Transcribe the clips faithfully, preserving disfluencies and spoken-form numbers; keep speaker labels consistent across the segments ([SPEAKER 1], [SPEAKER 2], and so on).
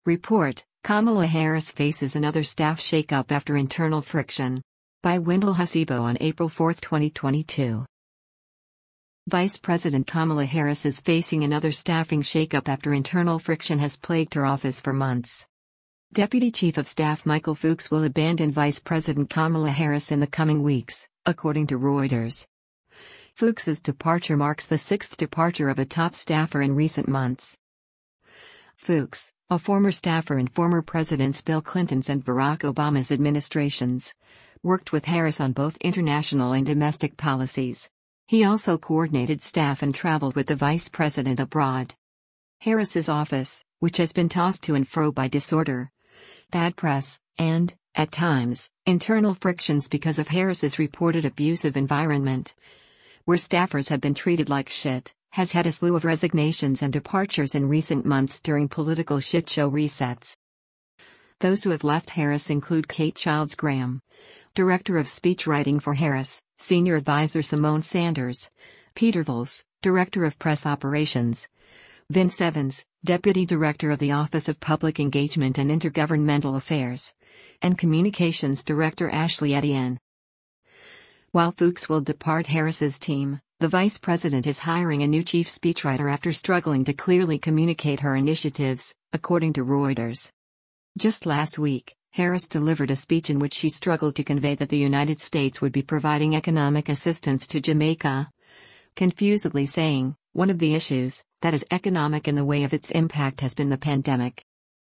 [SPEAKER 1] Report: Kamala Harris faces another staff shakeup after internal friction. By Wendell Hasibo on April fourth, twenty twenty-two. Vice President Kamala Harris is facing another staffing shakeup after internal friction has plagued her office for months. Deputy Chief of Staff Michael Fuchs will abandon Vice President Kamala Harris in the coming weeks, according to Reuters. Fuchs's departure marks the sixth departure of a top staffer in recent months. Fuchs, a former staffer in former Presidents Bill Clinton's and Barack Obama's administrations, worked with Harris on both international and domestic policies. He also coordinated staff and traveled with the vice president abroad. Harris's office, which has been tossed to and fro by disorder, bad press, and, at times, internal frictions because of Harris's reported abusive environment, where staffers have been treated like shit, has had a slew of resignations and departures in recent months during political shitshow resets. Those who have left Harris include Kate Childs Graham, Director of Speechwriting for Harris, Senior Advisor Simone Sanders, Peter Volz, Director of Press Operations, Vince Evans, Deputy Director of the Office of Public Engagement and Intergovernmental Affairs, and Communications Director Ashley Etienne. While Fuchs will depart Harris's team, the vice president is hiring a new chief speechwriter after struggling to clearly communicate her initiatives, according to Reuters. Just last week, Harris delivered a speech in which she struggled to convey that the United States would be providing economic assistance to Jamaica, confusedly saying, "One of the issues, that is economic in the way of its impact, has been the pandemic."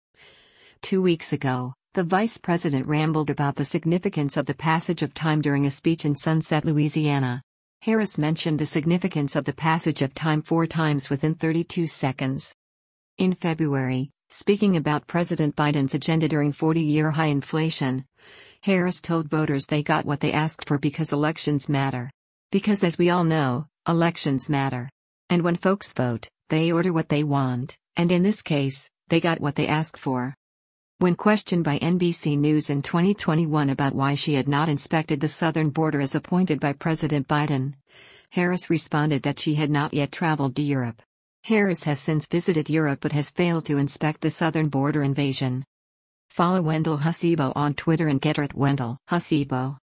[SPEAKER 1] Two weeks ago, the vice president rambled about the significance of the passage of time during a speech in Sunset, Louisiana. Harris mentioned the significance of the passage of time four times within thirty-two seconds. In February, speaking about President Biden's agenda during forty-year high inflation, Harris told voters they got what they asked for because elections matter. Because, as we all know, elections matter. And when folks vote, they order what they want, and in this case, they got what they asked for. When questioned by N B C News in twenty twenty-one about why she had not inspected the southern border as appointed by President Biden, Harris responded that she had not yet traveled to Europe. Harris has since visited Europe but has failed to inspect the southern border invasion. Follow Wendell Hasibo on Twitter and get at Wendell Hasibo.